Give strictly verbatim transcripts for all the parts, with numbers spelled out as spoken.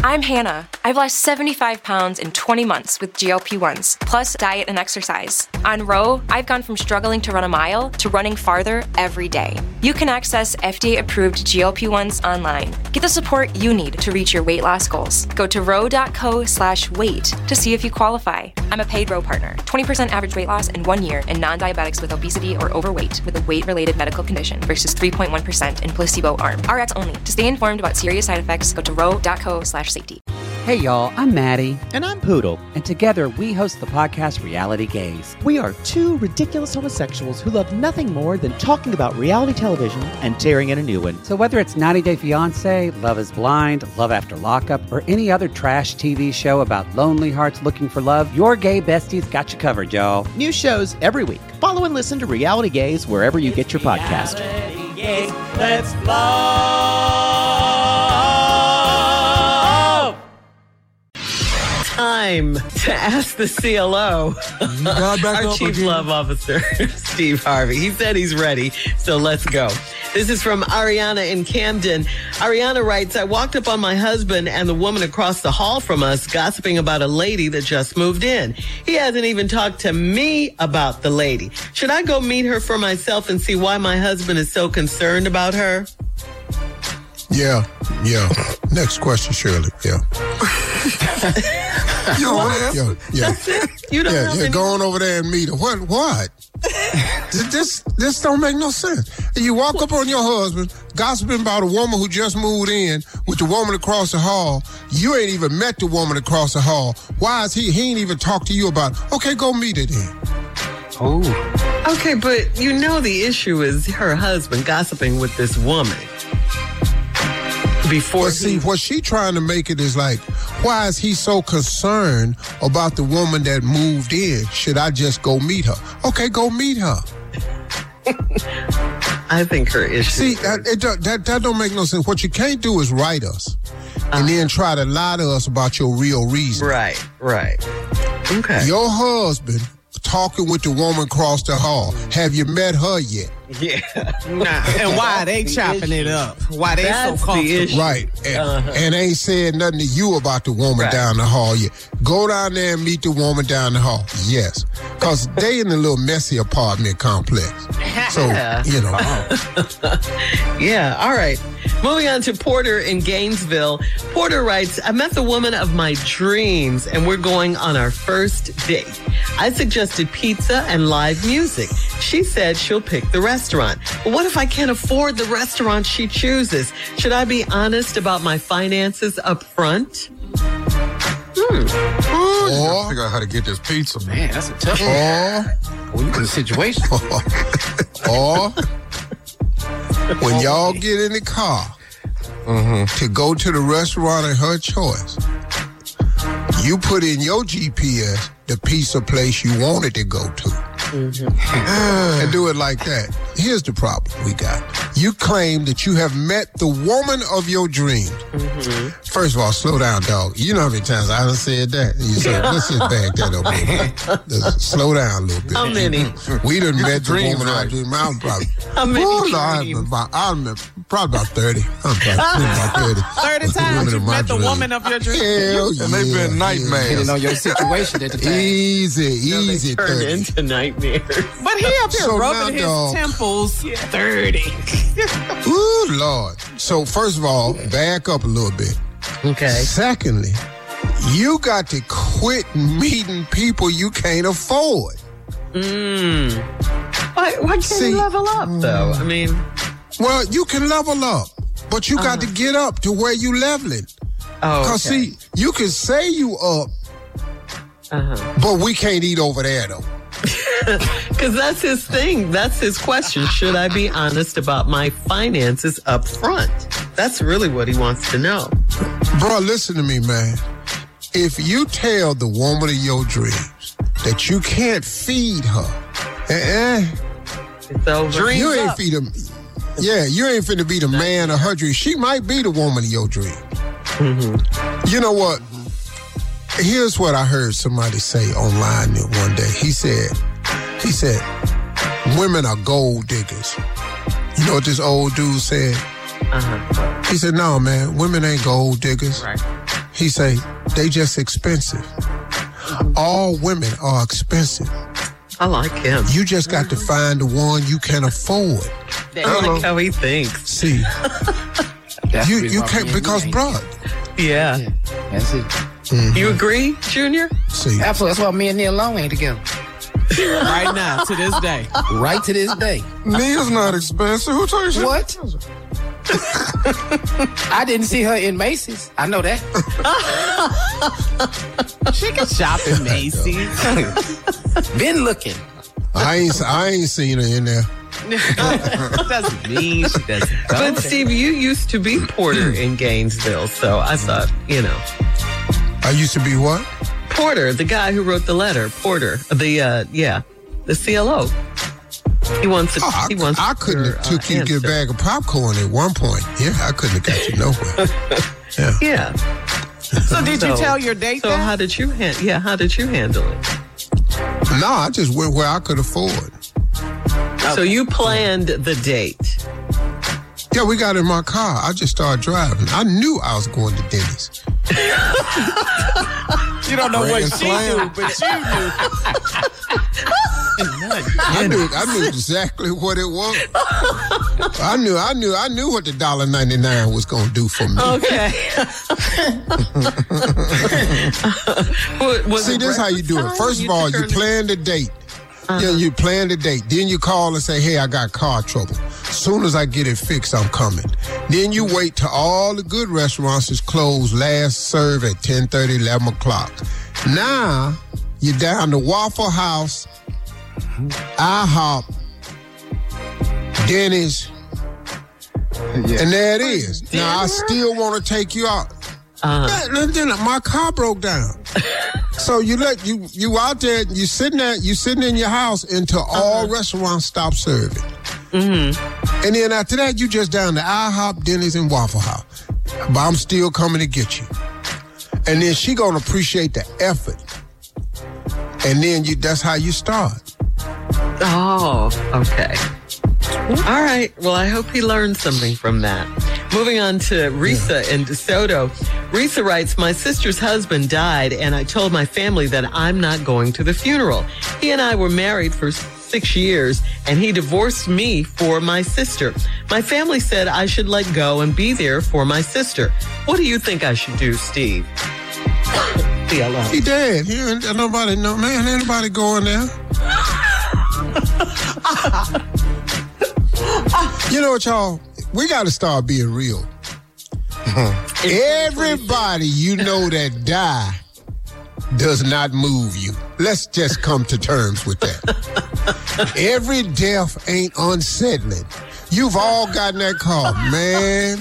I'm Hannah. I've lost seventy-five pounds in twenty months with G L P ones, plus diet and exercise. On Row, I've gone from struggling to run a mile to running farther every day. You can access F D A-approved G L P ones online. Get the support you need to reach your weight loss goals. Go to row.co slash weight to see if you qualify. I'm a paid Row partner. twenty percent average weight loss in one year in non-diabetics with obesity or overweight with a weight-related medical condition versus three point one percent in placebo arm. R X only. To stay informed about serious side effects, go to row.co slash safety. Hey y'all, I'm Maddie. And I'm Poodle. And together we host the podcast Reality Gaze. We are two ridiculous homosexuals who love nothing more than talking about reality television and tearing in a new one. So whether it's ninety day fiancé, Love is Blind, Love After Lockup, or any other trash T V show about lonely hearts looking for love, your gay besties got you covered, y'all. New shows every week. Follow and listen to Reality Gaze wherever you get your podcast. Reality Gaze, let's love. Time to ask the C L O, our Chief Love Officer, Steve Harvey. He said he's ready, so let's go. This is from Ariana in Camden. Ariana writes, I walked up on my husband and the woman across the hall from us gossiping about a lady that just moved in. He hasn't even talked to me about the lady. Should I go meet her for myself and see why my husband is so concerned about her? Yeah, yeah. Next question, Shirley. Yeah. Yo, yeah, yeah. That's it? You don't yeah, have yeah. any- Go on over there and meet her. What? What? this, this don't make no sense. You walk up on your husband, gossiping about a woman who just moved in with the woman across the hall. You ain't even met the woman across the hall. Why is he? He ain't even talked to you about it. Okay, go meet her then. Oh. Okay, but you know the issue is her husband gossiping with this woman. Before But see, what she trying to make it is like, why is he so concerned about the woman that moved in? Should I just go meet her? Okay, go meet her. I think her issue. See, that, it, that that don't make no sense. What you can't do is write us and then try to lie to us about your real reason. Right, right. Okay. Your husband talking with the woman across the hall. Have you met her yet? Yeah. Nah. And why are they chopping it up? Why they That's so comfortable? Right. And, Uh-huh. and ain't said nothing to you about the woman Right. down the hall yet. Go down there and meet the woman down the hall. Yes. Because they in a little messy apartment complex. So, you know. Yeah, all right. Moving on to Porter in Gainesville. Porter writes, I met the woman of my dreams and we're going on our first date. I suggested pizza and live music. She said she'll pick the restaurant. But what if I can't afford the restaurant she chooses? Should I be honest about my finances up front? Hmm. Or, figure out how to get this pizza. Man, that's a tough one. or, Well, you in a situation. or, when y'all get in the car to go to the restaurant of her choice, you put in your G P S the pizza place you wanted to go to. And do it like that. Here's the problem we got. You claim that you have met the woman of your dreams. Mm-hmm. First of all, slow down, dog. You know how many times I done said that? You said, let's just back that up a little bit. Let's slow down a little bit. How many? We done met the dreams woman of our right. dreams. I'm probably, How many oh, Lord, I dreams? remember about, I remember, probably about thirty. I'm probably about thirty. thirty That's the times woman you of my met the dreams. woman of your dreams. Hell And they've yeah, been nightmares. yeah. Didn't know your situation at the time. Easy, No, they easy, turned thirty. into nightmares. But he up here So rubbing now, dog. his temples. thirty. Ooh, Lord. So, first of all, back up a little bit. Okay. Secondly, you got to quit meeting people you can't afford. Mm. Why, why can't See, you level up, though? I mean, Well, you can level up, but you got to get up to where you leveling. oh, Because, okay. see, you can say you up, Uh-huh. but we can't eat over there, though. Because that's his thing. That's his question. Should I be honest about my finances up front? That's really what he wants to know. Bro, listen to me, man. If you tell the woman of your dreams that you can't feed her, eh, It's over. you ain't feed them. Yeah, you ain't finna be the man of her dreams. She might be the woman of your dreams. Mm-hmm. You know what? Here's what I heard somebody say online one day. He said, he said, women are gold diggers. You know what this old dude said? Uh-huh. He said, no, man, women ain't gold diggers. Right. He say, they just expensive. All women are expensive. I like him. You just got to find the one you can afford. I like how he thinks. See, you you can't, because, bro. Yeah. yeah. That's it. Mm-hmm. You agree, Junior? See. Absolutely. That's why me and Neil Long ain't together. Right now, to this day. Right to this day. Neil's not expensive. Who told you? What? I didn't see her in Macy's. I know that. She can shop in Macy's. Been looking. I ain't I ain't seen her in there. Doesn't mean she doesn't go But there. Steve, you used to be Porter in Gainesville, so I thought, you know. I used to be what? Porter, the guy who wrote the letter, Porter, the, uh, yeah, the C L O. He wants to, Oh, I, he wants I couldn't your, have took uh, you to get a answer. bag of popcorn at one point. Yeah, I couldn't have got you nowhere. Yeah. Yeah. So did you So- tell your date So that? how did you, ha- yeah, how did you handle it? No, I just went where I could afford. So you planned the date. Yeah, we got in my car. I just started driving. I knew I was going to Denny's. You don't know Grand what she Slam. knew, but you knew. I knew I knew exactly what it was. I knew I knew I knew what the one dollar ninety-nine was gonna do for me. Okay. What- was See, it this is how you do it. breakfast First time? of all, you turned- plan the date. Yeah, you plan the date. Then you call and say, hey, I got car trouble. Soon as I get it fixed, I'm coming. Then you wait till all the good restaurants is closed, last serve at ten thirty, eleven o'clock. Now, you're down to Waffle House, IHOP, Denny's, and there it is. Now, I still want to take you out. Uh, Then, then my car broke down. So you let you you out there, you sitting there, you sitting in your house until all restaurants stop serving. mm-hmm. And then after that, you just down to IHOP, Denny's, and Waffle House. But I'm still coming to get you. And then she gonna appreciate the effort. And then you that's how you start. Oh, okay. All right. Well, I hope he learned something from that. Moving on to Risa in DeSoto. Risa writes, my sister's husband died, and I told my family that I'm not going to the funeral. He and I were married for six years, and he divorced me for my sister. My family said I should let go and be there for my sister. What do you think I should do, Steve? C L O. He dead. He ain't nobody no man, ain't nobody going there. You know what, y'all? We got to start being real. Everybody you know that die does not move you. Let's just come to terms with that. Every death ain't unsettling. You've all gotten that call, man.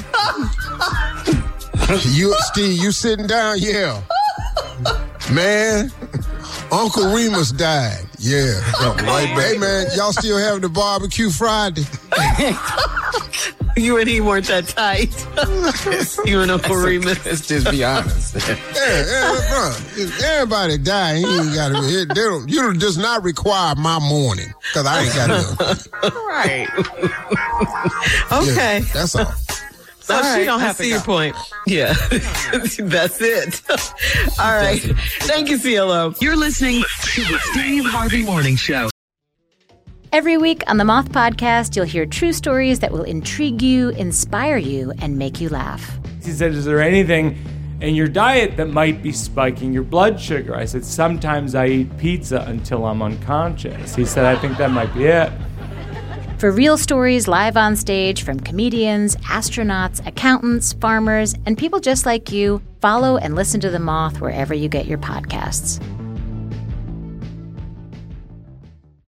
You, Steve, you sitting down? Yeah. Man, Uncle Remus died. Yeah. Right, hey, man, y'all still having the barbecue Friday? You and he weren't that tight. You and Uncle Remus. Let's just be honest. Yeah, yeah, bro. If everybody die, he ain't got to. They don't. You don't, does not require my mourning because I ain't got enough. Right. Okay. Yeah, that's all. So All she right, don't I have to see go. your point. Yeah, that's it. All right. Thank you, C L O. You're listening to the Steve Harvey Morning Show. Every week on the Moth Podcast, you'll hear true stories that will intrigue you, inspire you, and make you laugh. He said, is there anything in your diet that might be spiking your blood sugar? I said, sometimes I eat pizza until I'm unconscious. He said, I think that might be it. For real stories live on stage from comedians, astronauts, accountants, farmers, and people just like you, follow and listen to The Moth wherever you get your podcasts.